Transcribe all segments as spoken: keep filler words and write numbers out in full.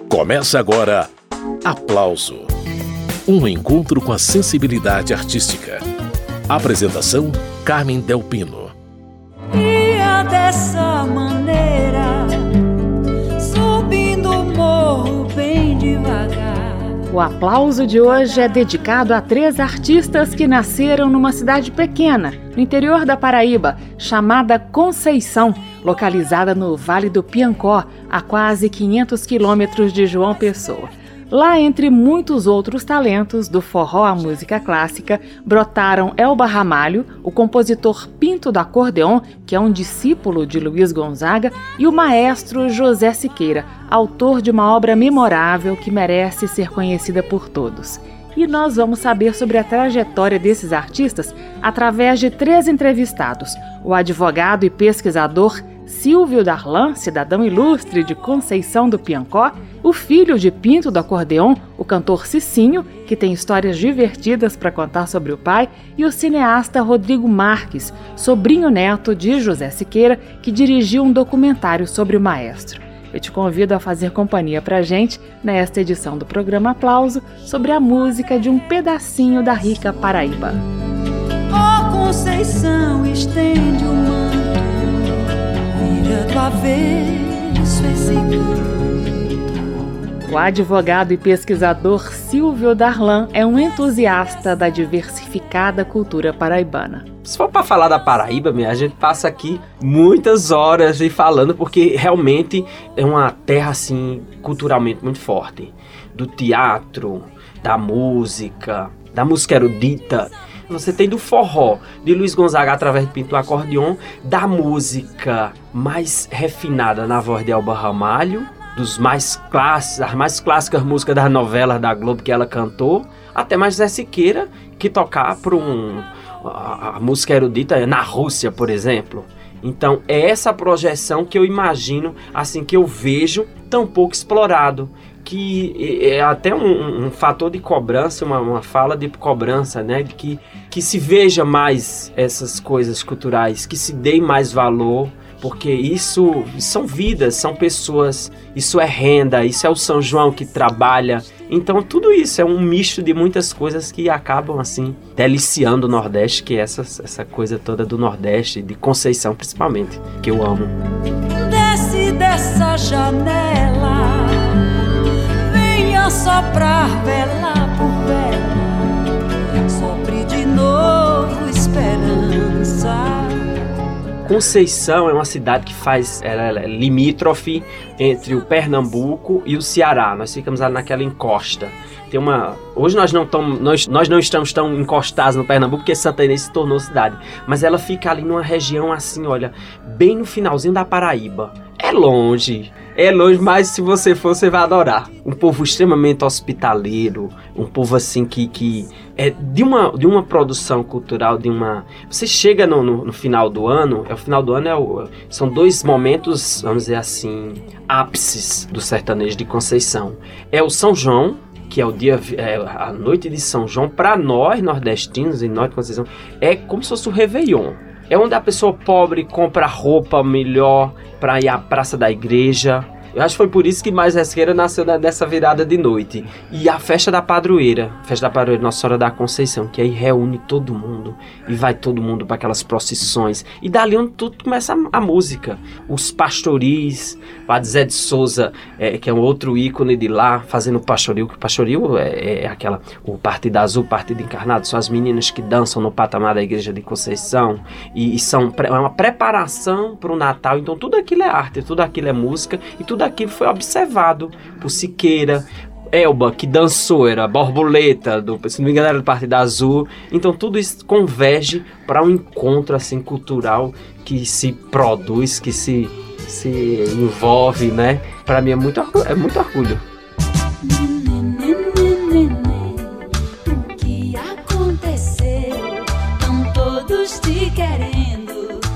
Começa agora Aplauso, um encontro com a sensibilidade artística. Apresentação, Carmen Del Pino. Ia dessa maneira, subindo o morro bem devagar. O Aplauso de hoje é dedicado a três artistas que nasceram numa cidade pequena, no interior da Paraíba, chamada Conceição, localizada no Vale do Piancó, a quase quinhentos quilômetros de João Pessoa. Lá, entre muitos outros talentos do forró à música clássica, brotaram Elba Ramalho, o compositor Pinto do Acordeon, que é um discípulo de Luiz Gonzaga, e o maestro José Siqueira, autor de uma obra memorável que merece ser conhecida por todos. E nós vamos saber sobre a trajetória desses artistas através de três entrevistados: o advogado e pesquisador Silvio Darlan, cidadão ilustre de Conceição do Piancó, o filho de Pinto do Acordeon, o cantor Cicinho, que tem histórias divertidas para contar sobre o pai, e o cineasta Rodrigo Marques, sobrinho-neto de José Siqueira, que dirigiu um documentário sobre o maestro. Eu te convido a fazer companhia pra gente nesta edição do programa Aplauso sobre a música de um pedacinho da rica Paraíba. Ó Conceição, estende o manto, vira do avesso esse canto. O advogado e pesquisador Silvio Darlan é um entusiasta da diversificada cultura paraibana. Se for para falar da Paraíba, minha, a gente passa aqui muitas horas e falando, porque realmente é uma terra assim culturalmente muito forte. Do teatro, da música, da música erudita. Você tem do forró, de Luiz Gonzaga através de Pinto do Acordeon, da música mais refinada na voz de Elba Ramalho, dos mais clássicos, as mais clássicas músicas das novelas da Globo que ela cantou, até mais Zé Siqueira, que tocar para um, a, a música erudita na Rússia, por exemplo. Então é essa projeção que eu imagino, assim, que eu vejo tão pouco explorado, que é até um, um fator de cobrança, uma, uma fala de cobrança, né? Que, que se veja mais essas coisas culturais, que se dê mais valor, porque isso são vidas, são pessoas, isso é renda, isso é o São João que trabalha. Então tudo isso é um misto de muitas coisas que acabam assim deliciando o Nordeste, que é essa, essa coisa toda do Nordeste, de Conceição principalmente, que eu amo. Desce dessa janela, venha soprar vela por vela, sopre de novo esperança. Conceição é uma cidade que faz, ela é limítrofe entre o Pernambuco e o Ceará. Nós ficamos ali naquela encosta. Tem uma, hoje nós não, tamo, nós, nós não estamos tão encostados no Pernambuco porque Santa Inês se tornou cidade. Mas ela fica ali numa região assim, olha, bem no finalzinho da Paraíba. É longe, é longe, mas se você for, você vai adorar. Um povo extremamente hospitaleiro, um povo assim que, que é de uma, de uma produção cultural, de uma... Você chega no, no, no final do ano, é o final do ano, é o, são dois momentos, vamos dizer assim, ápices do sertanejo de Conceição. É o São João, que é o dia, é a noite de São João, para nós nordestinos e nós de Conceição, é como se fosse o Réveillon. É onde a pessoa pobre compra roupa melhor para ir à praça da igreja. Eu acho que foi por isso que Mais Resqueira nasceu nessa virada de noite. E a festa da padroeira, festa da padroeira Nossa Senhora da Conceição, que aí reúne todo mundo e vai todo mundo para aquelas procissões. E dali onde tudo começa a, a música. Os pastoris, o Zé de Souza, é, que é um outro ícone de lá, fazendo pastoril. O pastoril é, é aquela, o Partido Azul, o Partido Encarnado, são as meninas que dançam no patamar da igreja de Conceição. E, e são é uma preparação para o Natal. Então tudo aquilo é arte, tudo aquilo é música e tudo aquilo foi observado por Siqueira, Elba, que dançou, era borboleta, do, se não me engano era do Partido Azul. Então tudo isso converge para um encontro assim, cultural que se produz, que se, se envolve, né? Para mim é muito, é muito orgulho. O que aconteceu? Estão todos te querendo.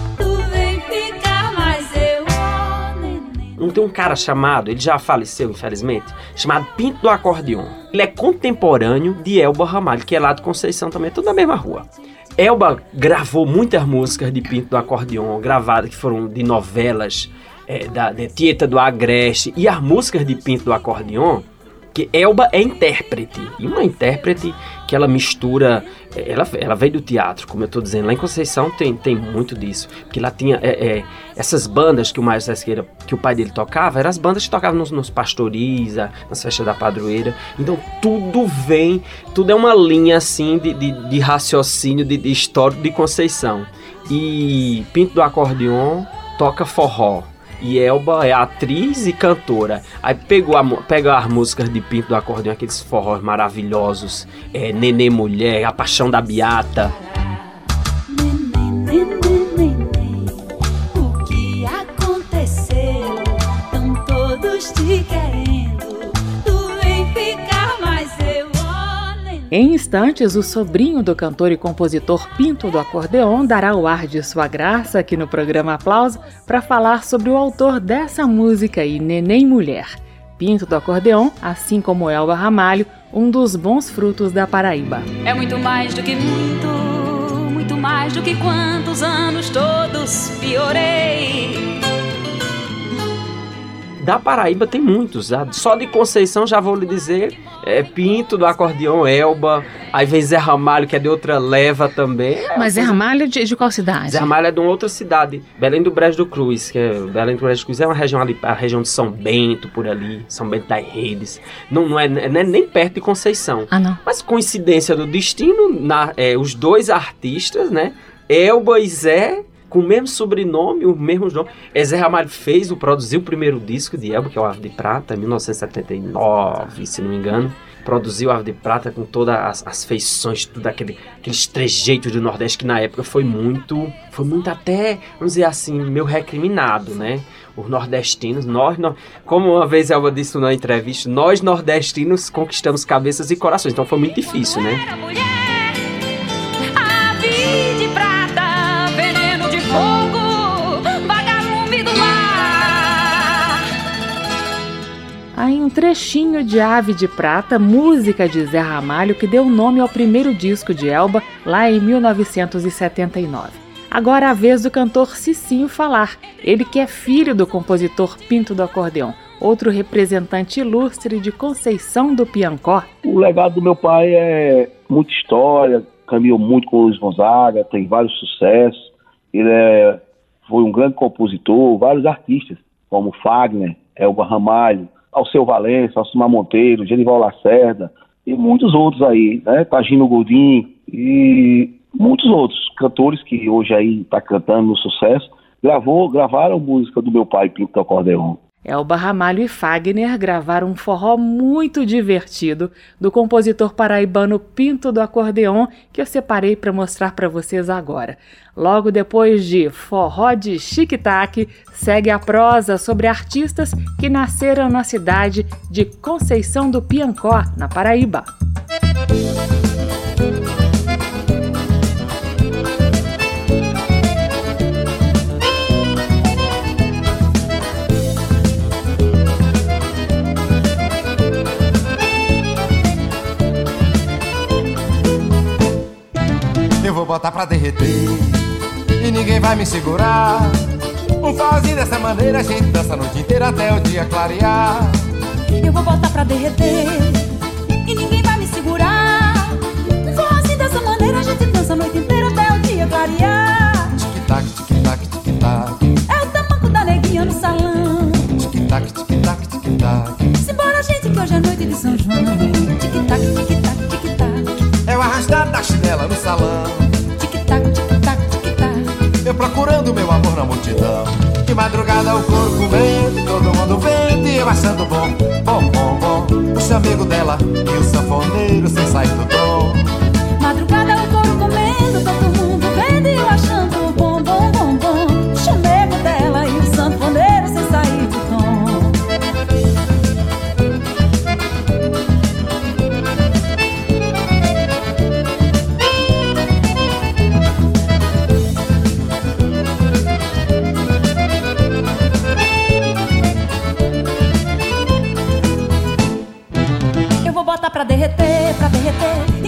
Não tem um cara chamado, ele já faleceu infelizmente, chamado Pinto do Acordeon. Ele é contemporâneo de Elba Ramalho, que é lá de Conceição também, tudo na mesma rua. Elba gravou muitas músicas de Pinto do Acordeon, gravadas que foram de novelas é, da de Tieta do Agreste e as músicas de Pinto do Acordeon, que Elba é intérprete, e uma intérprete que ela mistura, ela, ela veio do teatro, como eu estou dizendo, lá em Conceição tem, tem muito disso, porque lá tinha é, é, essas bandas que o Mário Sesqueira, que o pai dele tocava, eram as bandas que tocavam nos, nos pastoris, nas festas da padroeira, então tudo vem, tudo é uma linha assim de, de, de raciocínio, de, de história de Conceição, e Pinto do Acordeon toca forró, e Elba é atriz e cantora. Aí pegou, a, pegou as músicas de Pinto do Acordeon, aqueles forrós maravilhosos, é, Nenê Mulher, A Paixão da Beata. Nenê, nenê, nenê, o que aconteceu? Tão todos te querendo, tu vem ficar, mas eu, oh, nenê. Em instantes, o sobrinho do cantor e compositor Pinto do Acordeon dará o ar de sua graça aqui no programa Aplauso para falar sobre o autor dessa música aí, Neném Mulher. Pinto do Acordeon, assim como Elba Ramalho, um dos bons frutos da Paraíba. É muito mais do que muito, muito mais do que quantos anos todos piorei. Da Paraíba tem muitos, só de Conceição já vou lhe dizer, é Pinto do Acordeon, Elba, aí vem Zé Ramalho, que é de outra leva também. Mas Zé Ramalho é de, de qual cidade? Zé Ramalho é de uma outra cidade, Belém do Brejo do Cruz, que é, Belém do Brejo do Cruz é uma região ali, a região de São Bento, por ali, São Bento das Redes, não, não, é, não é nem perto de Conceição. Ah, não. Mas coincidência do destino, na, é, os dois artistas, né, Elba e Zé, com o mesmo sobrenome, os mesmos nomes. Zé Ramalho fez, o, produziu o primeiro disco de Elba, que é o Ave de Prata, em mil novecentos e setenta e nove, se não me engano. Produziu o Ave de Prata com todas as, as feições, tudo aquele, aqueles trejeitos do Nordeste, que na época foi muito, foi muito até, vamos dizer assim, meio recriminado, né? Os nordestinos, nós, nós, como uma vez Elba disse na entrevista, nós nordestinos conquistamos cabeças e corações, então foi muito difícil, né? Aí um trechinho de Ave de Prata, música de Zé Ramalho, que deu nome ao primeiro disco de Elba, lá em mil novecentos e setenta e nove. Agora a vez do cantor Cicinho falar, ele que é filho do compositor Pinto do Acordeon, outro representante ilustre de Conceição do Piancó. O legado do meu pai é muita história, caminhou muito com o Luiz Gonzaga, tem vários sucessos, ele é, foi um grande compositor, vários artistas, como Fagner, Elba Ramalho, Alceu Valença, Alcimar Monteiro, Genival Lacerda e muitos outros aí, né? Tagino Godin e muitos outros cantores que hoje aí tá cantando no sucesso, gravou, gravaram música do meu pai, Pinto do Acordeon. Elba Ramalho e Fagner gravaram um forró muito divertido do compositor paraibano Pinto do Acordeon, que eu separei para mostrar para vocês agora. Logo depois de Forró de Chique-Taque, segue a prosa sobre artistas que nasceram na cidade de Conceição do Piancó, na Paraíba. Eu vou botar pra derreter e ninguém vai me segurar. Um forrozinho dessa maneira a gente dança a noite inteira até o dia clarear. Eu vou botar pra derreter e ninguém vai me segurar. Um forrozinho dessa maneira a gente dança a noite inteira até o dia clarear. Tic-tac, tic-tac, tic-tac. É o tamanco da neguinha no salão. Tic-tac, tic-tac, tic-tac. Simbora, gente, que hoje é noite de São João. Tic-tac, tic-tac, tic-tac. É o arrastar da chinela no salão. Tic-tac, tic-tac, tic-tac. Eu procurando meu amor na multidão. De madrugada o couro comendo, todo mundo vendo e eu achando bom. Bom, bom, bom. O chamego dela e o sanfoneiro sem sair do tom. Madrugada o couro comendo, todo mundo vendo e eu achando bom, bom, bom, bom. O chamego dela e o sanfoneiro sem sair do tom. Pra derreter, pra derreter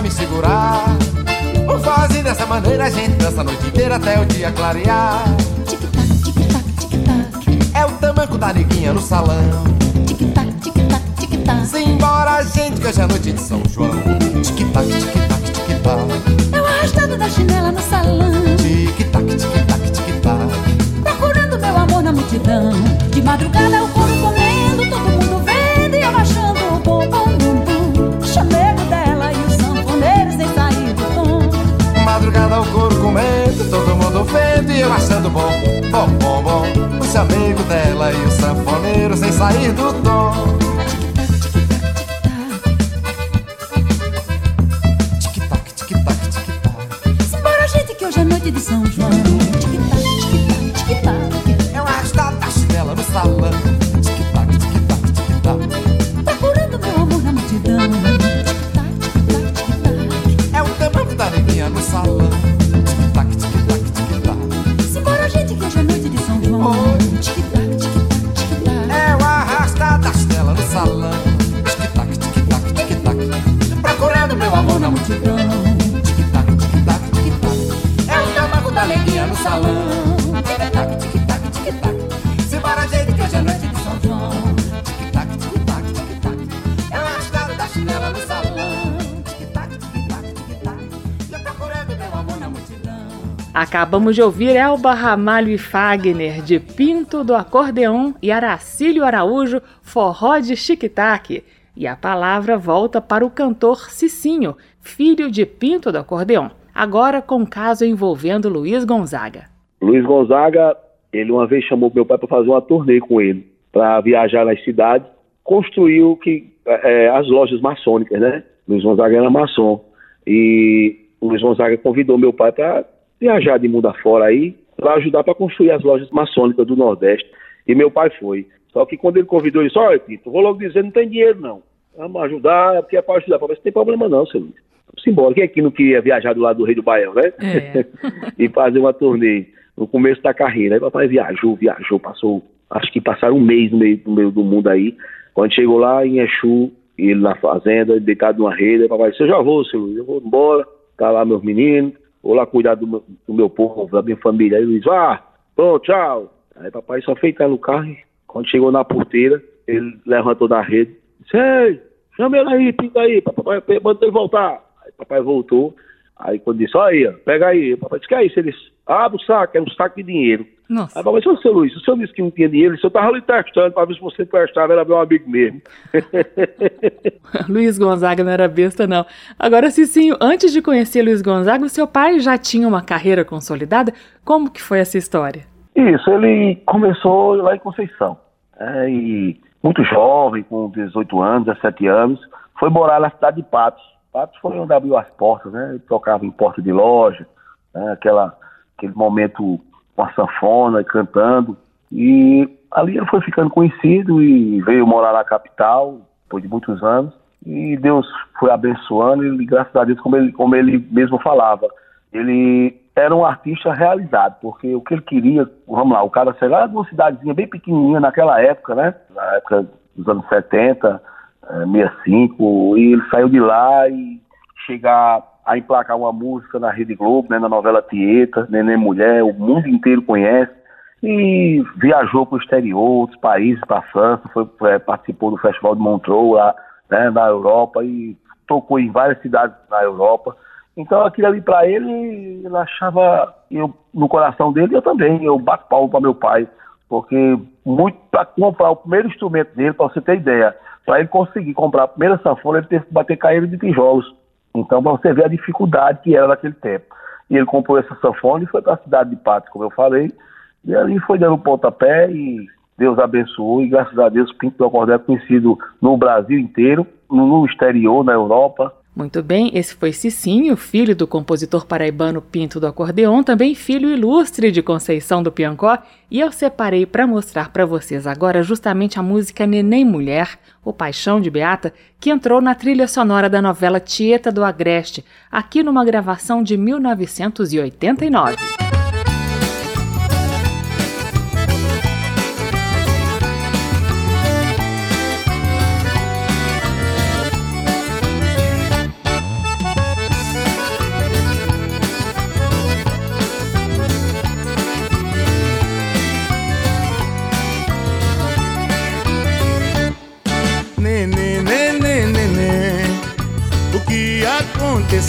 me segurar. O forrozinho dessa maneira a gente dança a noite inteira até o dia clarear. Tic-tac, tic-tac, tic-tac. É o tamanco da neguinha no salão. Tic-tac, tic-tac, tic-tac. Simbora, gente, que hoje é noite de São João. Tic-tac, tic-tac, tic-tac. É o arrastado da chinela no salão. Tic-tac, tic-tac, tic-tac. Procurando meu amor na multidão. De madrugada o couro comendo, todo mundo vendo e eu achando o bom, bom, bom, bom. O chamego dela e os sanfoneiros sem sair do tom. Madrugada o couro comendo, todo mundo vendo e eu achando bom, bom, bom, bom. O chamego dela e os sanfoneiros sem sair do tom. Tic-tac, tic-tac, tic-tac. Simbora, gente, que hoje é noite de São João. Tic-tac, tic-tac, tic-tac. É o arrastado da chinela no salão. Tic-tac, tic-tac, tic-tac. Procurando meu amor na multidão. Tic-tac, tic-tac, tic-tac. É o tamanco da neguinha no salão. Tic-tac, tic-tac, tic-tac. Simbora, gente, que hoje é noite de São João. Oi. Tic-tac, tic-tac, tic-tac. É o arrastado da chinela no salão. Tic-tac, tic-tac, tic-tac. Procurando meu amor na multidão. Tic-tac, tic-tac, tic-tac. É o tamanco da neguinha no salão. Tic-tac, tic-tac, tic-tac. Simbora, gente, que hoje é noite de São João. Tic-tac, tic-tac, tic-tac. É o arrastado da chinela no salão. Tic-tac, tic-tac, tic-tac. Eu procurando meu amor na multidão. Acabamos de ouvir Elba Ramalho e Fagner, de Pinto do Acordeon, e Aracílio Araújo, Forró de Tic-tac. E a palavra volta para o cantor Cicinho, filho de Pinto do Acordeon, agora com um caso envolvendo Luiz Gonzaga. Luiz Gonzaga, ele uma vez chamou meu pai para fazer uma turnê com ele, para viajar nas cidades, construiu que, é, as lojas maçônicas, né? Luiz Gonzaga era maçom, e o Luiz Gonzaga convidou meu pai para viajar de mundo afora aí, para ajudar para construir as lojas maçônicas do Nordeste, e meu pai foi. Só que quando ele convidou, ele disse: olha, Pinto, vou logo dizer, não tem dinheiro não, vamos ajudar, porque é para ajudar, para ver se tem problema não, seu Luiz. Vamos embora, quem aqui não queria viajar do lado do Rei do Baião, né? É. E fazer uma turnê no começo da carreira. Aí papai viajou, viajou, passou, acho que passaram um mês no meio, no meio do mundo aí. Quando chegou lá em Exu, ele na fazenda, deitado numa rede, aí papai disse: eu já vou, seu Luiz, eu vou embora, tá lá meus meninos, vou lá cuidar do meu, do meu povo, da minha família. Aí o Luiz: ah, pronto, tchau. Aí papai só fez entrar no carro, e quando chegou na porteira, ele levantou da rede, disse: ei, chama ele aí, pinta aí, papai, manda ele voltar. Aí papai voltou, aí quando disse: olha aí, ó, pega aí. O papai disse: que é isso? Ele disse: abre o saco, é um saco de dinheiro. Nossa. Aí papai disse: ô, seu Luiz, se o senhor disse que não tinha dinheiro, eu tava ali testando para ver se você prestava, era meu amigo mesmo. Luiz Gonzaga não era besta, não. Agora, Cicinho, antes de conhecer Luiz Gonzaga, o seu pai já tinha uma carreira consolidada? Como que foi essa história? Isso, ele começou lá em Conceição, é, e muito jovem, com dezoito anos, dezessete anos, foi morar na cidade de Patos. Patos foi onde abriu as portas, né? Ele tocava em porta de loja, né? Aquela, aquele momento com a sanfona, cantando, e ali ele foi ficando conhecido e veio morar na capital, depois de muitos anos, e Deus foi abençoando, e graças a Deus, como ele, como ele mesmo falava, ele era um artista realizado, porque o que ele queria, vamos lá, o cara saiu lá de uma cidadezinha bem pequenininha naquela época, né? Na época dos anos setenta, sessenta e cinco, e ele saiu de lá e chegar a emplacar uma música na Rede Globo, né, na novela Tieta, Neném Mulher, o mundo inteiro conhece, e viajou para o exterior, outros países, para a França, foi, é, participou do Festival de Montreux, lá, né, na Europa, e tocou em várias cidades na Europa. Então aquilo ali para ele, ele achava, eu, no coração dele, eu também, eu bato palmo para meu pai, porque muito para comprar o primeiro instrumento dele, para você ter ideia, para ele conseguir comprar a primeira sanfona, ele teve que bater caída de tijolos. Então, para você ver a dificuldade que era naquele tempo. E ele comprou essa sanfona e foi para a cidade de Patos, como eu falei, e ali foi dando um pontapé e Deus abençoou, e graças a Deus o Pinto do Acordeon é conhecido no Brasil inteiro, no exterior, na Europa. Muito bem, esse foi Cicinho, filho do compositor paraibano Pinto do Acordeon, também filho ilustre de Conceição do Piancó, e eu separei para mostrar para vocês agora justamente a música Neném Mulher, O Paixão de Beata, que entrou na trilha sonora da novela Tieta do Agreste, aqui numa gravação de mil novecentos e oitenta e nove.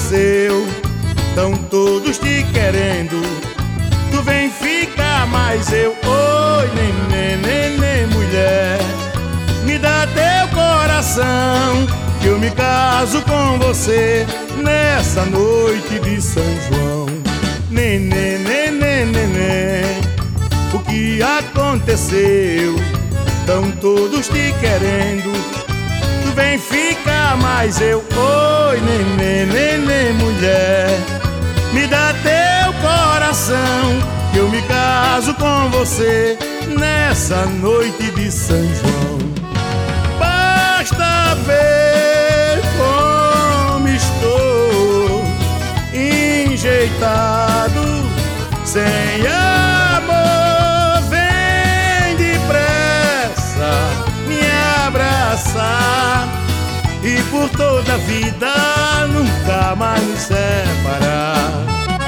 aconteceu? Tão todos te querendo. Tu vem ficar, mas eu, oi, neném, neném, mulher, me dá teu coração, que eu me caso com você nessa noite de São João. Neném, neném, neném, o que aconteceu? Tão todos te querendo. Tu vem ficar, mas eu, oi, neném, neném, mulher, me dá teu coração, que eu me caso com você nessa noite de São João. Basta ver como estou enjeitado, sem amor, vem depressa me abraçar, e por toda a vida nunca mais nos separar.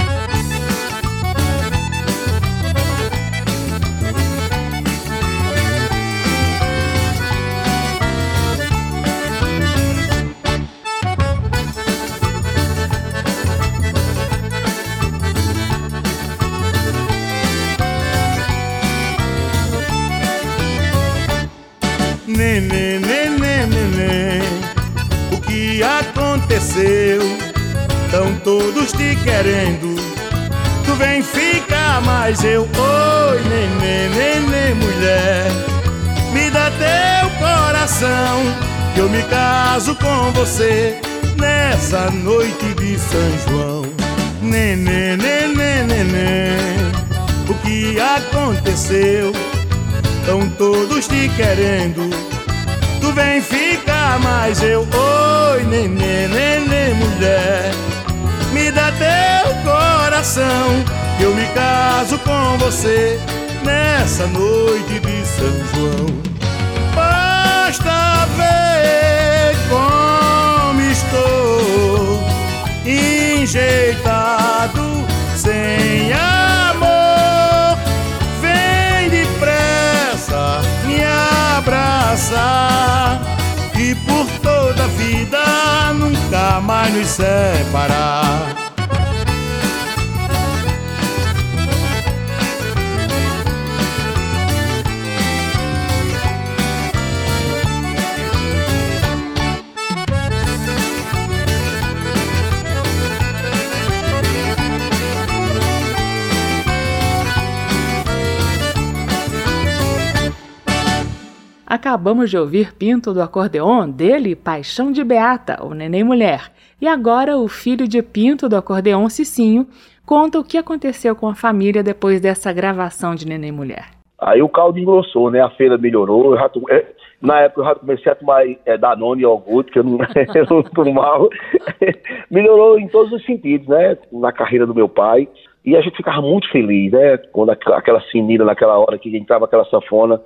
Neném, neném, neném, o que aconteceu? Tão todos te querendo. Tu vem ficar, mas eu, oi, neném, neném, mulher, me dá teu coração, que eu me caso com você nessa noite de São João. Neném, neném, neném, o que aconteceu? Tão todos te querendo. Tu vem ficar, mas eu, oi, neném, neném, mulher, me dá teu coração, que eu me caso com você nessa noite de São João. Basta ver como estou enjeitado, sem amor, vem depressa me abraçar, e por toda a vida nunca mais nos separar. Acabamos de ouvir Pinto do Acordeon, dele Paixão de Beata, o Neném Mulher. E agora o filho de Pinto do Acordeon, Cicinho, conta o que aconteceu com a família depois dessa gravação de Neném Mulher. Aí o caldo engrossou, né? A feira melhorou. Eu já tom... Na época eu já comecei a tomar é, Danone e iogurte, que eu não, eu não tomava. Melhorou em todos os sentidos, né? Na carreira do meu pai. E a gente ficava muito feliz, né? Quando aquela sinira, naquela hora que entrava aquela sanfona.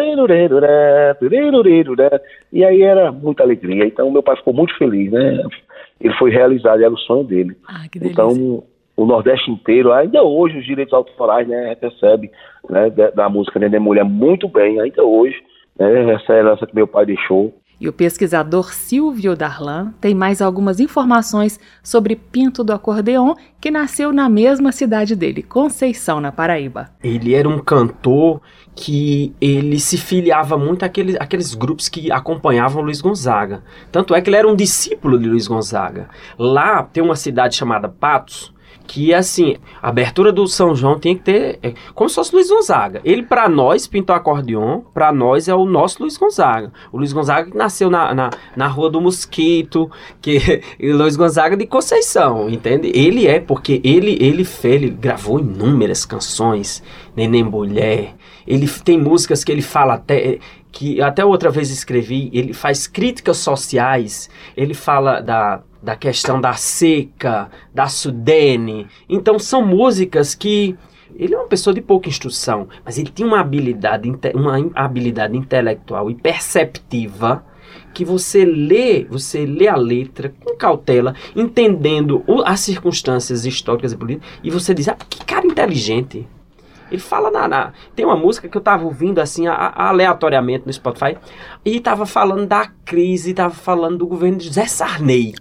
E aí era muita alegria. Então meu pai ficou muito feliz, né? Ele foi realizado, era o sonho dele. Ah, que delícia. Então o Nordeste inteiro, ainda hoje os direitos autorais, né? Recebe, né, da, da música Neném Mulher muito bem, ainda hoje. Né, essa herança que meu pai deixou. E o pesquisador Silvio Darlan tem mais algumas informações sobre Pinto do Acordeon, que nasceu na mesma cidade dele, Conceição, na Paraíba. Ele era um cantor que ele se filiava muito àqueles, àqueles grupos que acompanhavam Luiz Gonzaga. Tanto é que ele era um discípulo de Luiz Gonzaga. Lá tem uma cidade chamada Patos, que, assim, a abertura do São João tem que ter, é, como se fosse Luiz Gonzaga. Ele, pra nós, Pinto Acordeon, pra nós é o nosso Luiz Gonzaga. O Luiz Gonzaga que nasceu na, na, na Rua do Mosquito, que e Luiz Gonzaga de Conceição, entende? Ele é, porque ele, ele fez, ele gravou inúmeras canções, Neném Mulher, ele tem músicas que ele fala até... que até outra vez escrevi, ele faz críticas sociais, ele fala da, da questão da seca, da Sudene. Então são músicas que... Ele é uma pessoa de pouca instrução, mas ele tinha uma habilidade, uma habilidade intelectual e perceptiva que você lê, você lê a letra com cautela, entendendo o, as circunstâncias históricas e políticas, e você diz, ah, que cara inteligente. Ele fala na, na... Tem uma música que eu tava ouvindo assim, a, a, aleatoriamente no Spotify, e tava falando da crise, tava falando do governo de José Sarney.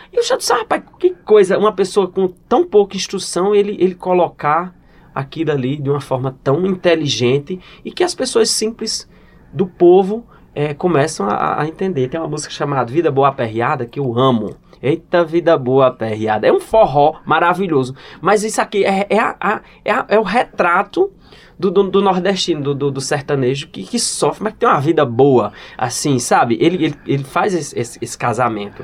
E eu já disse, ah, rapaz, que coisa, uma pessoa com tão pouca instrução, ele, ele colocar aquilo ali de uma forma tão inteligente e que as pessoas simples do povo é, começam a, a entender. Tem uma música chamada Vida Boa Aperreada que eu amo. Eita, vida boa aperreada. É um forró maravilhoso. Mas isso aqui é, é, a, a, é, a, é o retrato do, do, do nordestino, do, do, do sertanejo, que, que sofre, mas que tem uma vida boa. Assim, sabe? Ele, ele, ele faz esse, esse, esse casamento.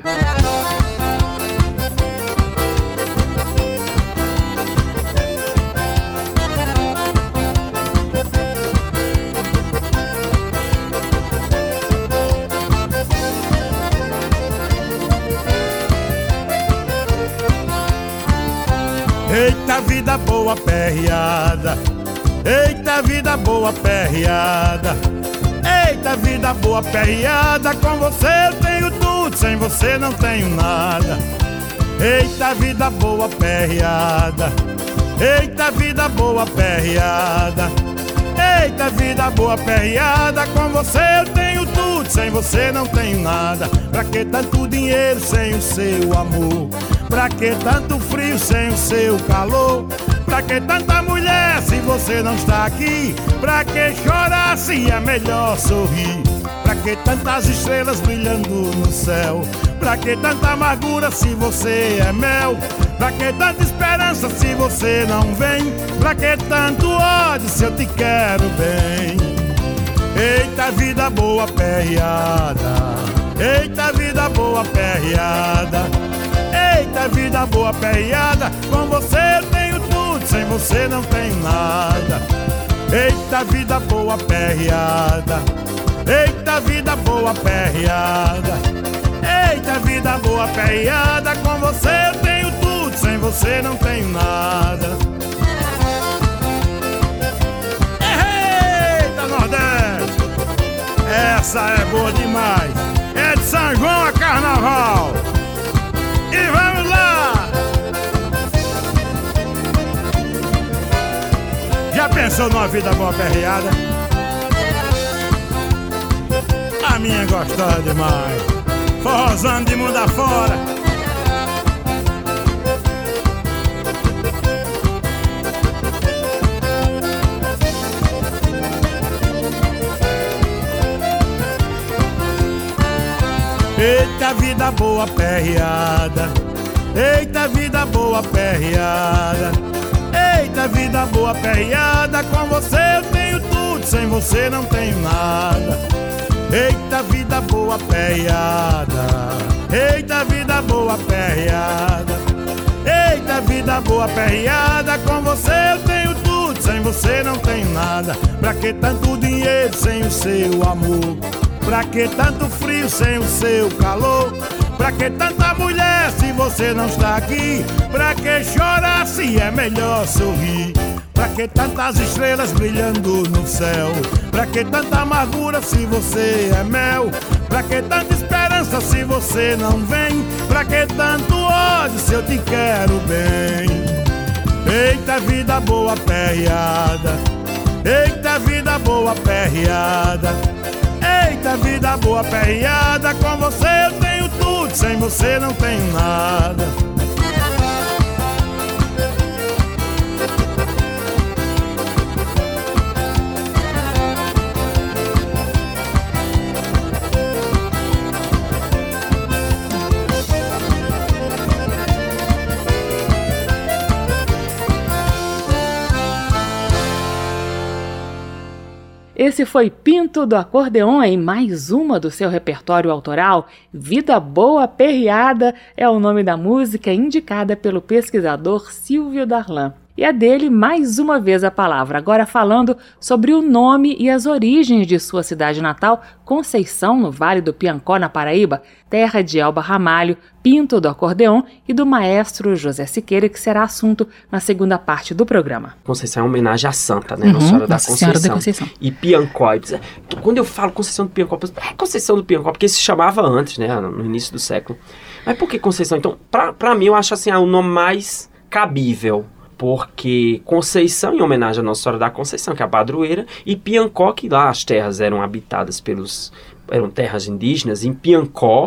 Eita, vida boa aperreada. Eita, vida boa aperreada. Eita, vida boa aperreada. Com você eu tenho tudo, sem você não tenho nada. Eita, vida boa aperreada. Eita, vida boa aperreada. Eita, vida boa aperreada. Com você eu tenho tudo, sem você não tenho nada. Pra que tanto dinheiro sem o seu amor? Pra que tanto frio sem o seu calor? Pra que tanta mulher se você não está aqui? Pra que chorar se é melhor sorrir? Pra que tantas estrelas brilhando no céu? Pra que tanta amargura se você é mel? Pra que tanta esperança se você não vem? Pra que tanto ódio se eu te quero bem? Eita, vida boa aperreada. Eita, vida boa aperreada. Eita, vida boa aperreada. Com você eu tenho tudo, sem você não tenho nada. Eita, vida boa aperreada. Eita, vida boa aperreada. Eita, vida boa aperreada. Com você eu tenho tudo, sem você não tenho nada. Eita, Nordeste! Essa é boa demais. É de São João a Carnaval. E vamos lá! Já pensou numa vida boa aperreada? A minha é gostosa demais. Forrozando de mundo afora. Eita, vida boa aperreada. Eita, vida boa aperreada. Eita, vida boa aperreada. Com você eu tenho tudo, sem você não tenho nada. Eita, vida boa aperreada. Eita, vida boa aperreada. Eita, vida boa aperreada. Com você eu tenho tudo, sem você não tenho nada. Pra que tanto dinheiro sem o seu amor? Pra que tanto frio sem o seu calor? Pra que tanta mulher se você não está aqui? Pra que chorar se é melhor sorrir? Pra que tantas estrelas brilhando no céu? Pra que tanta amargura se você é mel? Pra que tanta esperança se você não vem? Pra que tanto ódio se eu te quero bem? Eita, vida boa aperreada. Eita, vida boa aperreada. Eita, vida boa aperreada. Com você eu tenho tudo, sem você não tenho nada. Esse foi Pinto do Acordeon em mais uma do seu repertório autoral. Vida Boa Aperreada é o nome da música indicada pelo pesquisador Silvio Darlan. E é dele mais uma vez a palavra, agora falando sobre o nome e as origens de sua cidade natal, Conceição, no Vale do Piancó, na Paraíba, terra de Elba Ramalho, Pinto do Acordeon e do maestro José Siqueira, que será assunto na segunda parte do programa. Conceição é uma homenagem à santa, né? Uhum, Nossa Senhora da Nossa Conceição. Senhora da Conceição. E Piancó. Quando eu falo Conceição do Piancó, é Conceição do Piancó, porque se chamava antes, né? No início do século. Mas por que Conceição? Então, pra, pra mim, eu acho assim, o nome mais cabível. Porque Conceição, em homenagem à Nossa Senhora da Conceição, que é a padroeira, e Piancó, que lá as terras eram habitadas pelos... eram terras indígenas, em Piancó,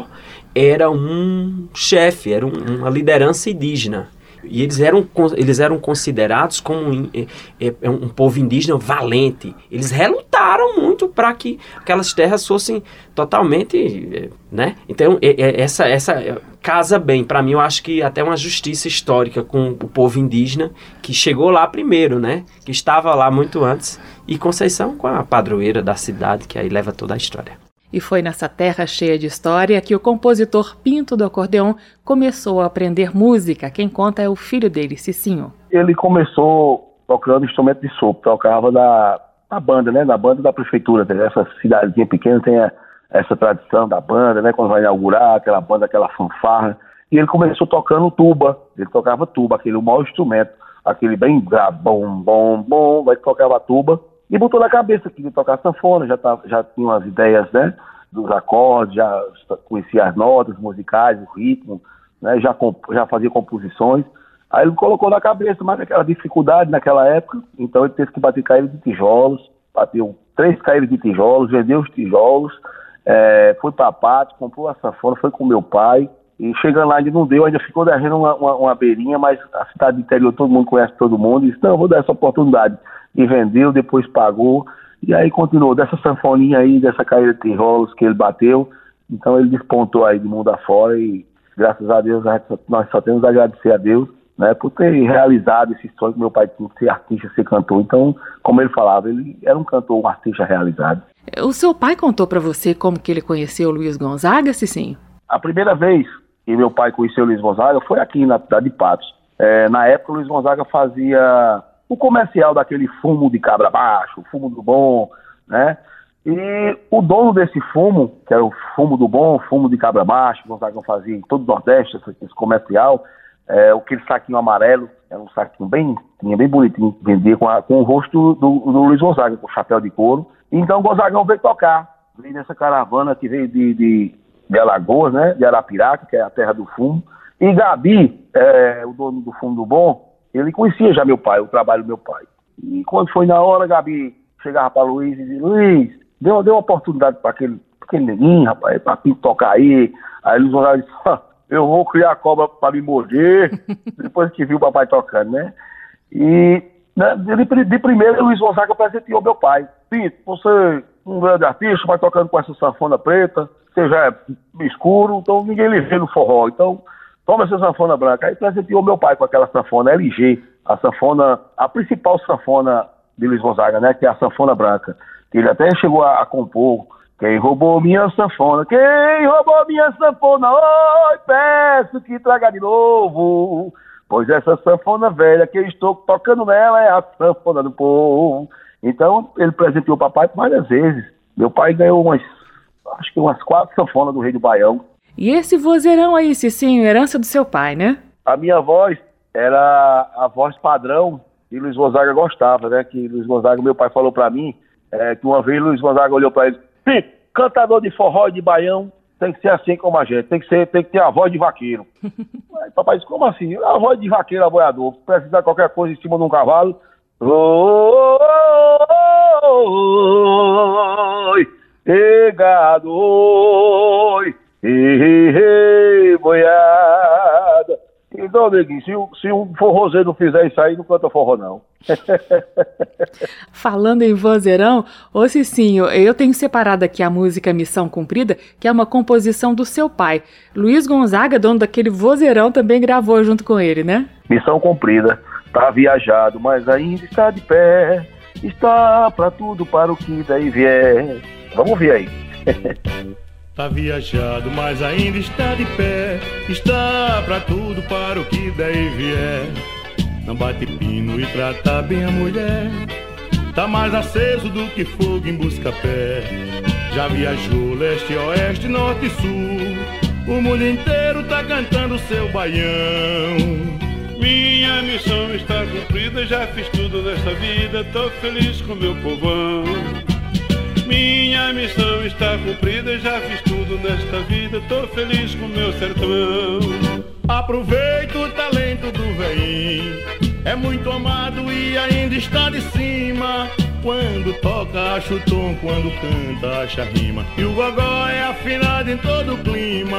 era um chefe, era um, uma liderança indígena. E eles eram, eles eram considerados como um, um, um povo indígena valente. Eles relutaram muito para que aquelas terras fossem totalmente, né? Então, essa, essa casa bem. Para mim, eu acho que até uma justiça histórica com o povo indígena que chegou lá primeiro, né? Que estava lá muito antes. E Conceição com a padroeira da cidade, que aí leva toda a história. E foi nessa terra cheia de história que o compositor Pinto do Acordeon começou a aprender música. Quem conta é o filho dele, Cicinho. Ele começou tocando instrumento de sopro, tocava da, da banda, né? Da banda da prefeitura. Essa cidadezinha pequena tem a, essa tradição da banda, né? Quando vai inaugurar aquela banda, aquela fanfarra. E ele começou tocando tuba. Ele tocava tuba, aquele o maior instrumento, aquele bem bom, bom, bom, vai tocava tuba. E botou na cabeça que ia tocar sanfona, já, tá, já tinha umas ideias, né, dos acordes, já conhecia as notas musicais, o ritmo, né, já, comp, já fazia composições. Aí ele colocou na cabeça, mas aquela dificuldade naquela época, então ele teve que bater caídas de tijolos, bateu três caídas de tijolos, vendeu os tijolos, é, foi para a pátio, comprou a sanfona, foi com meu pai, e chegando lá ele não deu, ainda ficou devendo uma, uma, uma beirinha, mas a cidade do interior todo mundo conhece todo mundo, e disse, não, vou dar essa oportunidade. E vendeu, depois pagou, e aí continuou, dessa sanfoninha aí, dessa caída de tijolos que ele bateu, então ele despontou aí de mundo afora, e graças a Deus nós só temos a agradecer a Deus, né, por ter realizado esse sonho que meu pai tinha, ser artista, ser cantor. Então, como ele falava, ele era um cantor, um artista realizado. O seu pai contou para você como que ele conheceu o Luiz Gonzaga, Cicinho? A primeira vez que meu pai conheceu o Luiz Gonzaga foi aqui na cidade de Patos. É, na época o Luiz Gonzaga fazia o comercial daquele fumo de cabra baixo, o fumo do bom, né? E o dono desse fumo, que era o fumo do bom, o fumo de cabra baixo, o Gonzaga fazia em todo o Nordeste, esse, esse comercial, é, aquele saquinho amarelo, era um saquinho bem, bem bonitinho, vendia com, a, com o rosto do, do Luiz Gonzaga, com o chapéu de couro. Então o Gonzagão veio tocar, veio nessa caravana que veio de, de, de Alagoas, né? De Arapiraca, que é a terra do fumo. E Gabi, é, o dono do fumo do bom, ele conhecia já meu pai, o trabalho do meu pai. E quando foi na hora, Gabi chegava para Luiz e dizia, Luiz, deu, deu uma oportunidade para aquele, aquele neguinho, rapaz, para Pinto tocar aí. Aí Luiz Gonzaga disse, ah, eu vou criar cobra para me morder, depois que viu o papai tocando, né? E né, de, de primeiro, Luiz Gonzaga presenteou meu pai. Pinto, você, um grande artista, vai tocando com essa sanfona preta, você já é escuro, então ninguém lhe vê no forró, então toma essa sanfona branca. Aí presenteou meu pai com aquela sanfona L G, a sanfona, a principal sanfona de Luiz Gonzaga, né, que é a sanfona branca, que ele até chegou a, a compor. Quem roubou minha sanfona? Quem roubou minha sanfona? Oi, peço que traga de novo, pois essa sanfona velha que eu estou tocando nela é a sanfona do povo. Então, ele presenteou o papai várias vezes. Meu pai ganhou umas, acho que umas quatro sanfonas do Rei do Baião. E esse vozeirão aí, Cicinho, herança do seu pai, né? A minha voz era a voz padrão que Luiz Gonzaga gostava, né? Que Luiz Gonzaga, meu pai falou pra mim, é, que uma vez Luiz Gonzaga olhou pra ele, sim, cantador de forró e de baião tem que ser assim como a gente, tem que, ser, tem que ter a voz de vaqueiro. Aí papai disse, como assim? A voz de vaqueiro aboiador, se precisar de qualquer coisa em cima de um cavalo, oi, e gado, oi, e boiada. Então, neguinho, se, se um forrozeiro não fizer isso aí, não canta forró, não. Falando em vozeirão, ô Cicinho, eu tenho separado aqui a música Missão Cumprida, que é uma composição do seu pai. Luiz Gonzaga, dono daquele vozeirão, também gravou junto com ele, né? Missão Cumprida, tá viajado, mas ainda está de pé, está pra tudo, para o que daí vier. Vamos ver aí. Tá viajado, mas ainda está de pé, está pra tudo, para o que daí vier. Não bate pino e trata bem a mulher, tá mais aceso do que fogo em busca-pé. Já viajou leste, oeste, norte e sul, o mundo inteiro tá cantando seu baião. Minha missão está cumprida, já fiz tudo nessa vida, tô feliz com meu povão. Minha missão está cumprida, já fiz tudo nesta vida, tô feliz com meu sertão. Aproveita o talento do veinho, é muito amado e ainda está de cima. Quando toca acha o tom, quando canta acha a rima, e o gogó é afinado em todo o clima.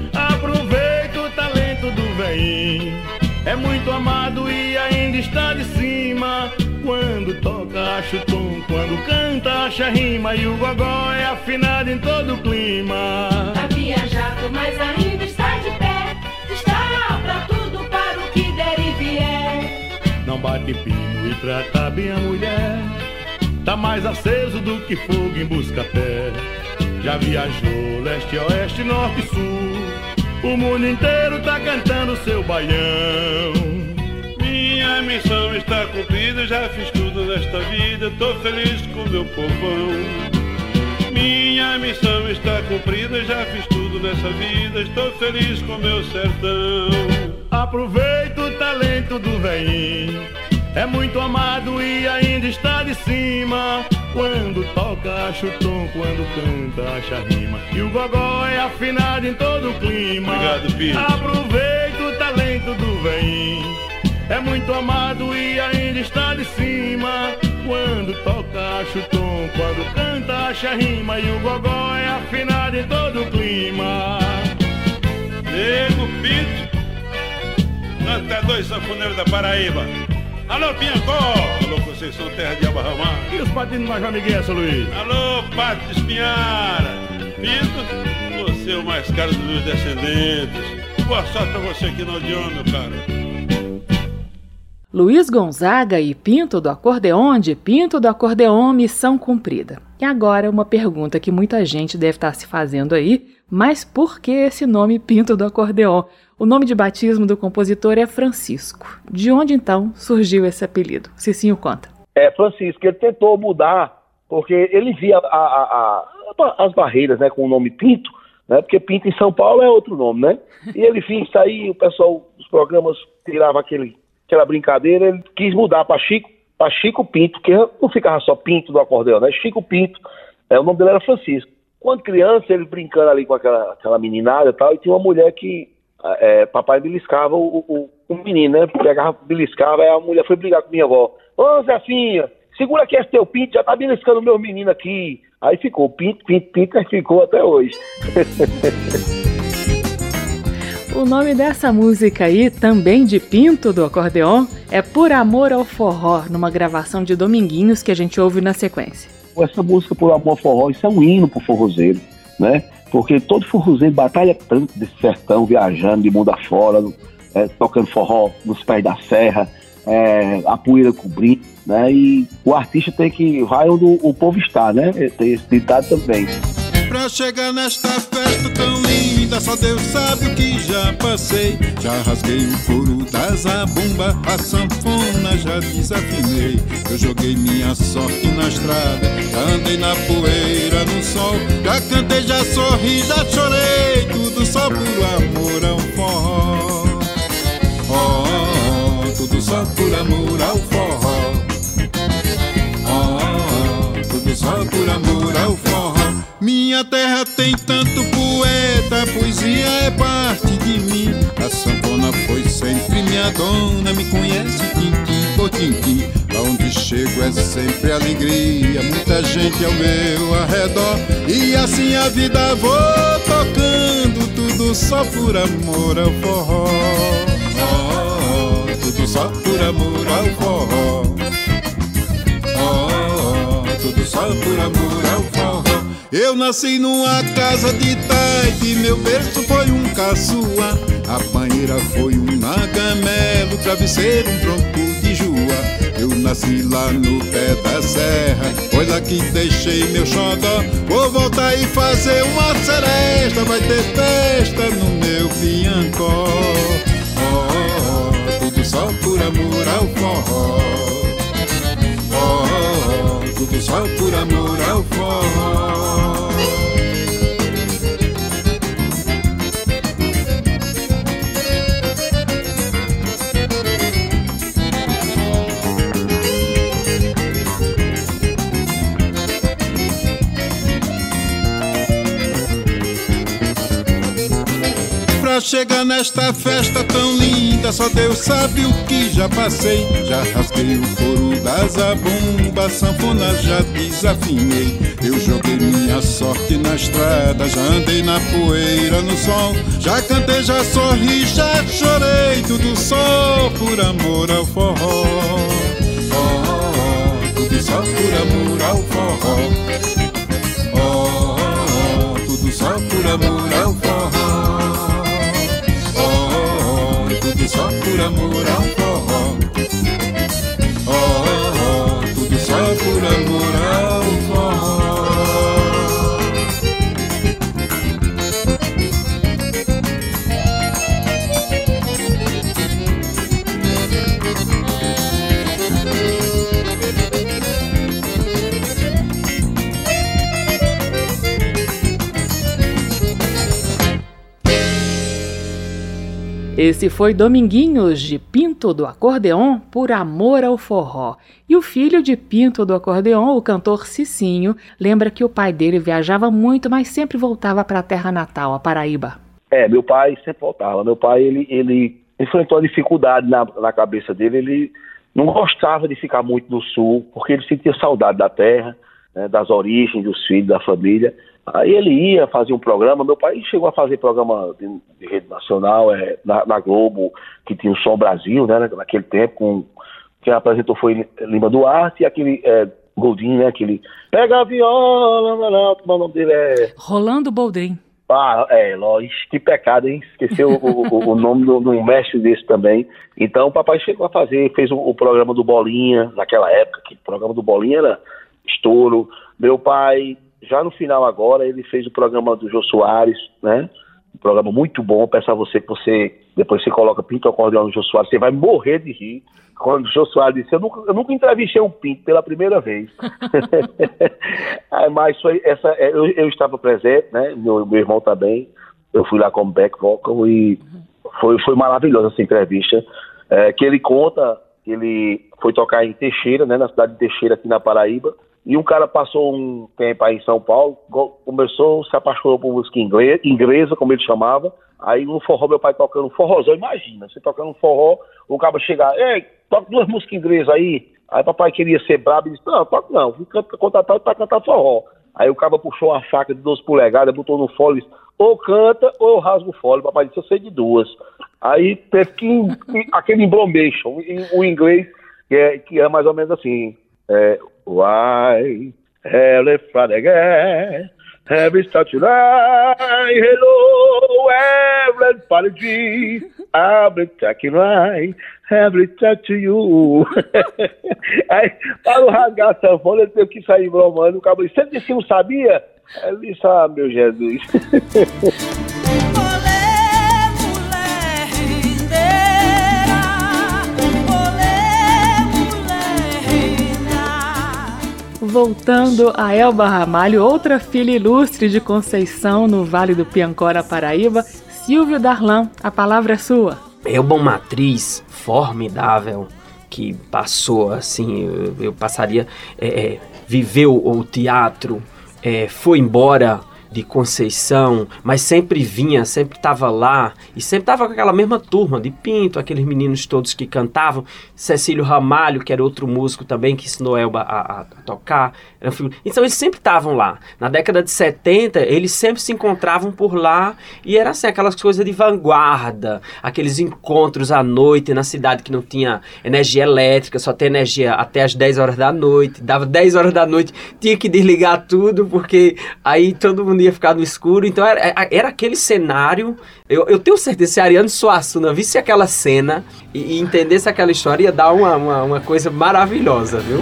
Aproveita o talento do velhinho, é muito amado e ainda está de cima. Quando toca acha o tom, quando canta acha rima, e o gogó é afinado em todo o clima. Tá viajado, mas ainda está de pé, está pra tudo, para o que der e vier. Não bate pino e trata bem a mulher, tá mais aceso do que fogo em busca-pé. Já viajou leste, oeste, norte e sul, o mundo inteiro tá cantando seu baião. Minha missão está cumprida, já fiz tudo nesta vida, tô feliz com meu povão. Minha missão está cumprida, já fiz tudo nessa vida, estou feliz com meu sertão. Aproveita o talento do velhinho, é muito amado e ainda está de cima. Quando toca acha o tom, quando canta acha rima, e o gogó é afinado em todo o clima. Obrigado, Pinto. Aproveita o talento do velhinho, é muito amado e ainda está de cima. Quando toca acha o tom, quando canta acha rima, e o gogó é afinado em todo o clima. Nego Pinto, canta dois sanfoneiros da Paraíba. Alô, Piancó! Alô, Conceição, terra de Abarramar. E os padrinhos do Major Miguel, São Luís? Alô, Pátio Espinhara. Pinto, você é o mais caro dos meus descendentes. Boa sorte pra você aqui no Odeon, meu caro. Luiz Gonzaga e Pinto do Acordeon, de Pinto do Acordeon, missão cumprida. E agora uma pergunta que muita gente deve estar se fazendo aí, mas por que esse nome Pinto do Acordeon? O nome de batismo do compositor é Francisco. De onde então surgiu esse apelido? Cicinho conta. É, Francisco, ele tentou mudar, porque ele via a, a, a, as barreiras, né, com o nome Pinto, né, porque Pinto em São Paulo é outro nome, né? E ele vinha isso aí, o pessoal, os programas tiravam aquele... aquela brincadeira, ele quis mudar para Chico, para Chico Pinto, que não ficava só Pinto do Acordeão, né? Chico Pinto, é, o nome dele era Francisco. Quando criança, ele brincando ali com aquela, aquela meninada e tal, e tinha uma mulher que, é, papai beliscava o, o, o menino, né? Pegava, beliscava, aí a mulher foi brigar com minha avó. Ô, Zefinha, segura aqui esse teu Pinto, já tá beliscando o meu menino aqui. Aí ficou Pinto, Pinto, Pinto, aí ficou até hoje. O nome dessa música aí, também de Pinto do Acordeon, é Por Amor ao Forró, numa gravação de Dominguinhos que a gente ouve na sequência. Essa música Por Amor ao Forró, isso é um hino pro forrozeiro, né? Porque todo forrozeiro batalha tanto desse sertão, viajando de mundo afora, é, tocando forró nos pés da serra, é, a poeira cobrindo, né? E o artista tem que... vai onde o povo está, né? Tem esse ditado também. Pra chegar nesta festa tão linda, só Deus sabe o que já passei. Já rasguei o couro da zabumba, a sanfona já desafinei. Eu joguei minha sorte na estrada, já andei na poeira, no sol. Já cantei, já sorri, já chorei, tudo só por amor ao forró. Oh, oh, oh, tudo só por amor ao forró. Oh, oh, tudo só por amor ao forró. Minha terra tem tanto poeta, a poesia é parte de mim. A sanfona foi sempre minha dona, me conhece tintim por tintim. Aonde chego é sempre alegria, muita gente ao meu arredor. E assim a vida vou tocando, tudo só por amor ao forró. Oh, oh, tudo só por amor ao forró. Oh, oh, tudo só por amor ao forró. Eu nasci numa casa de taipe, meu berço foi um caçua, a banheira foi um nagamelo, o travesseiro um tronco de jua. Eu nasci lá no pé da serra, foi lá que deixei meu xodó. Vou voltar e fazer uma seresta, vai ter festa no meu Piancó. Oh, oh, oh, tudo só por amor ao forró. Oh, oh, tudo só por amor ao forró. Pra chegar nesta festa tão linda, só Deus sabe o que já passei. Já rasguei o couro da zabumba, sanfona já desafinei. Eu joguei minha sorte na estrada, já andei na poeira, no sol. Já cantei, já sorri, já chorei, tudo só por amor ao forró. Oh, oh, oh, tudo só por amor ao forró. Oh, oh, oh, tudo só por amor ao forró. Oh, oh, tudo só por amor ao forró. Oh, oh, oh, tudo só por amor ao forró. Esse foi Dominguinhos, de Pinto do Acordeon, Por Amor ao Forró. E o filho de Pinto do Acordeon, o cantor Cicinho, lembra que o pai dele viajava muito, mas sempre voltava para a terra natal, a Paraíba. É, meu pai sempre voltava. Meu pai, ele, ele enfrentou a dificuldade na, na cabeça dele. Ele não gostava de ficar muito no sul, porque ele sentia saudade da terra, né, das origens, dos filhos, da família. Aí ele ia fazer um programa. Meu pai chegou a fazer programa de, de rede nacional, é, na, na Globo, que tinha o Som Brasil, né, naquele tempo, com, quem apresentou foi Lima Duarte e aquele é, Goldin, né, aquele Pega a Viola, não, não, o nome dele é... Rolando Boldrin. Ah, é, lógico, que pecado, hein, esqueceu o, o, o nome de um mestre desse também. Então o papai chegou a fazer, fez o, o programa do Bolinha, naquela época, que o programa do Bolinha era estouro. Meu pai... Já no final agora, ele fez o programa do Jô Soares, né? Um programa muito bom. Peço a você que você, depois você coloca Pinto Acordeon no Jô Soares, você vai morrer de rir. Quando o Jô Soares disse, eu nunca, eu nunca entrevistei um Pinto pela primeira vez. Mas foi essa, eu, eu estava presente, né? Meu, meu irmão também. Eu fui lá como back vocal e foi, foi maravilhosa essa entrevista. É, que ele conta que ele foi tocar em Teixeira, né? Na cidade de Teixeira, aqui na Paraíba. E um cara passou um tempo aí em São Paulo, começou, se apaixonou por música inglesa, inglesa, como ele chamava. Aí no forró, meu pai tocando um forrozão, imagina, você tocando um forró, o cara chegar, ei, toca duas músicas inglesas aí. Aí papai queria ser brabo e disse, não, toca não, fui contratado para cantar forró. Aí o cara puxou uma faca de doze polegadas, botou no fole e disse, ou canta ou eu rasgo o fole. Papai disse, eu sei de duas. Aí teve que, aquele embromation, o inglês, que é, que é mais ou menos assim, é... Why, hello, Friday again, every start to lie, hello, everybody, I'll be taking right, every touch to you. Aí, para não rasgar a sanfona, ele teve que sair bromando, o cabo disse, você disse que não sabia? Ele disse, ah, meu Jesus. Voltando a Elba Ramalho, outra filha ilustre de Conceição, no Vale do Piancó, Paraíba, Silvio Darlan, a palavra é sua. Elba é uma atriz formidável, que passou, assim, eu, eu passaria, é, viveu o teatro, é, foi embora de Conceição, mas sempre vinha, sempre estava lá, e sempre estava com aquela mesma turma de Pinto, aqueles meninos todos que cantavam, Cecílio Ramalho, que era outro músico também, que ensinou Elba a, a, a tocar. Então eles sempre estavam lá. Na década de setenta, eles sempre se encontravam por lá, e era assim, aquelas coisas de vanguarda, aqueles encontros à noite na cidade que não tinha energia elétrica, só tem energia até as dez horas da noite, dava dez horas da noite, tinha que desligar tudo, porque aí todo mundo ia ficar no escuro. Então era, era aquele cenário. Eu, eu tenho certeza, se a Ariane Suassuna visse aquela cena e, e entendesse aquela história, ia dar uma, uma, uma coisa maravilhosa, viu?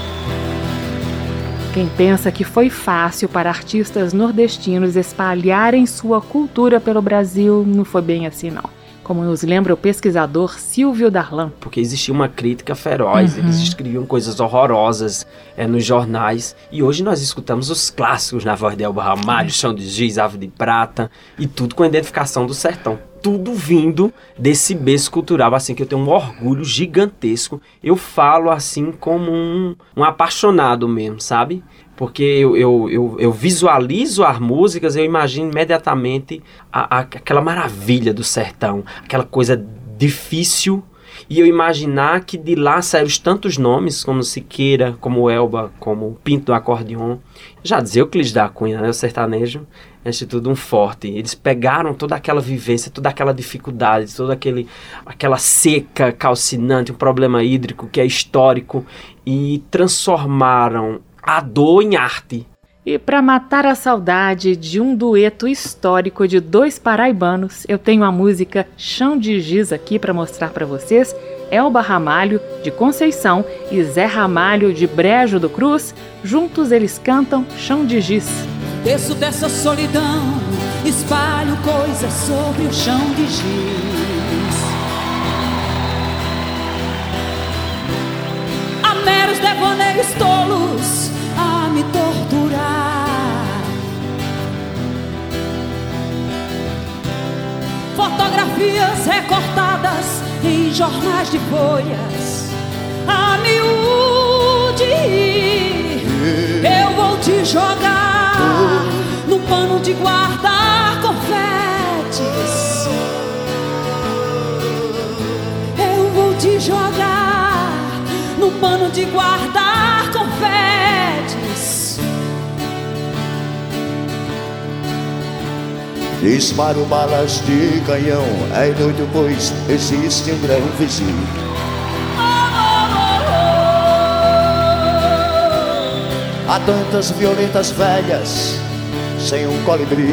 Quem pensa que foi fácil para artistas nordestinos espalharem sua cultura pelo Brasil, não foi bem assim, não. Como nos lembra o pesquisador Silvio Darlan. Porque existia uma crítica feroz, uhum. Eles escreviam coisas horrorosas é, nos jornais. E hoje nós escutamos os clássicos na voz de Elba Ramalho, Chão de Giz, Ave de Prata, e tudo com a identificação do sertão. tudo vindo desse berço cultural, assim, que eu tenho um orgulho gigantesco. Eu falo assim como um, um apaixonado mesmo, sabe? Porque eu, eu, eu, eu visualizo as músicas, eu imagino imediatamente a, a, aquela maravilha do sertão, aquela coisa difícil, e eu imaginar que de lá saíram tantos nomes, como Siqueira, como Elba, como Pinto do Acordeon. Já dizia Euclides da Cunha, né? O sertanejo é de tudo um forte. Eles pegaram toda aquela vivência, toda aquela dificuldade, toda aquele, aquela seca calcinante, um problema hídrico que é histórico, e transformaram a dor em arte. E para matar a saudade de um dueto histórico de dois paraibanos, eu tenho a música Chão de Giz aqui para mostrar para vocês. Elba Ramalho, de Conceição, e Zé Ramalho, de Brejo do Cruz. Juntos eles cantam Chão de Giz. Desço dessa solidão, espalho coisas sobre o chão de giz. Há meros devaneios tolos a me torturar. Fotografias recortadas em jornais de folhas a miúde. Eu vou te jogar no pano de guardar confetes. Eu vou te jogar no pano de guardar confetes. Disparo balas de canhão, é inútil pois existe um grande vizinho. Há tantas violetas velhas sem um colibri.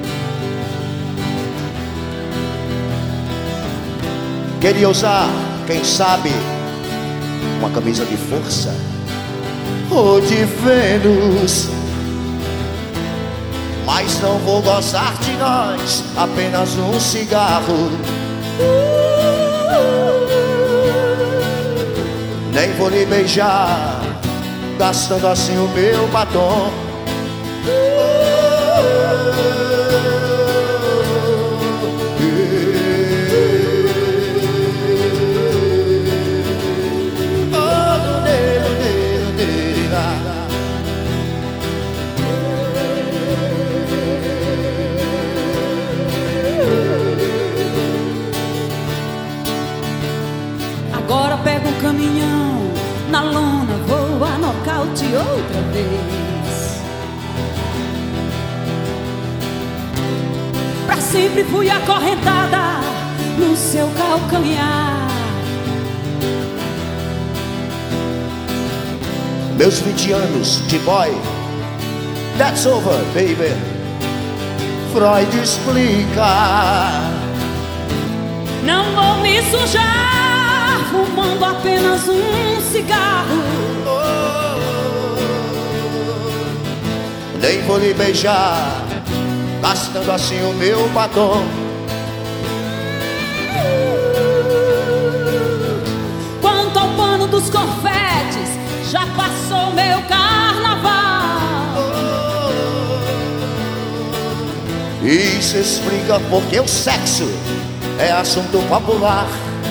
Queria usar, quem sabe, uma camisa de força ou de Vênus, mas não vou gozar de nós, apenas um cigarro. Nem vou lhe beijar, gastando assim o meu batom. Agora pego um caminhão, na lona vou a nocaute outra vez. Pra sempre fui acorrentada no seu calcanhar. Meus vinte anos de boy, that's over, baby. Freud explica. Não vou me sujar fumando apenas um cigarro. Nem vou lhe beijar, gastando assim o meu batom. Quanto ao pano dos confetes, já passou meu carnaval. Isso explica porque o sexo é assunto popular.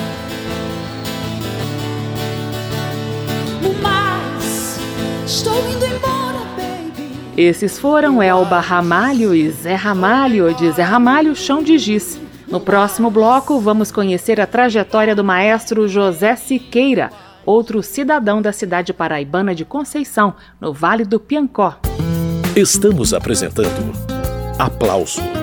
Mas estou indo embora, baby. Esses foram Elba Ramalho e Zé Ramalho, de Zé Ramalho, Chão de Giz. No próximo bloco, vamos conhecer a trajetória do maestro José Siqueira, outro cidadão da cidade paraibana de Conceição, no Vale do Piancó. Estamos apresentando Aplauso.